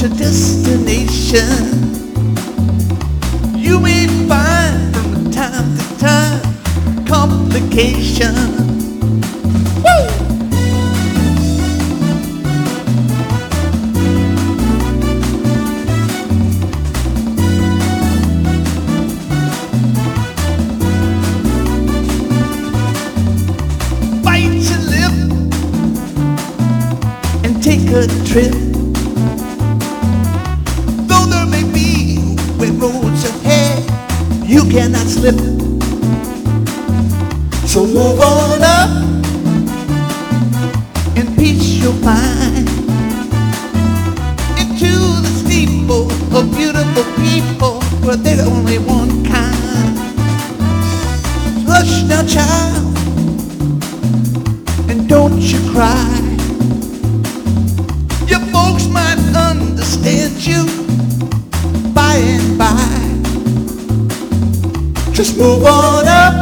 your destination. You may find from time to time complications. Bite your lip and take a trip. Though there may be wet roads ahead, you cannot slip. So move on up, in peace you'll find, into the steeple of beautiful people, where there's only one kind. Hush now, child, and don't you cry. Your folks might understand you by and by. Just move on up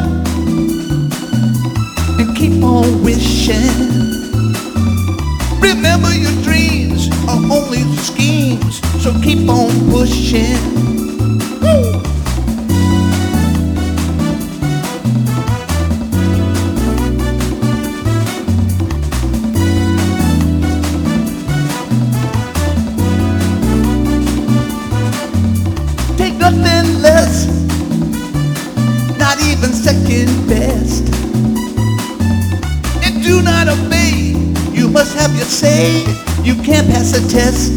and keep on wishing. Remember, your dreams are only schemes, so keep on pushing. Woo! Take nothing less, not even second best. And do not obey, you must have your say. You can't pass a test.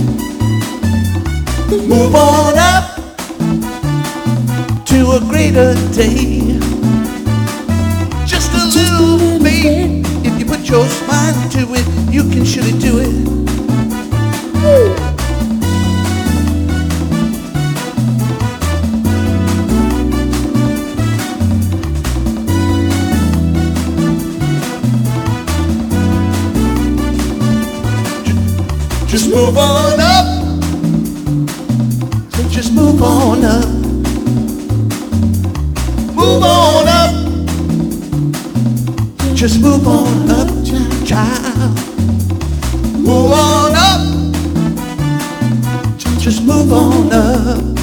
Move on up to a greater day. Just a little faith, if you put your mind to it, you can surely do it. Woo! Just move on up. So just move on up. Move on up. Just move on up, child. Move on up. Just move on up.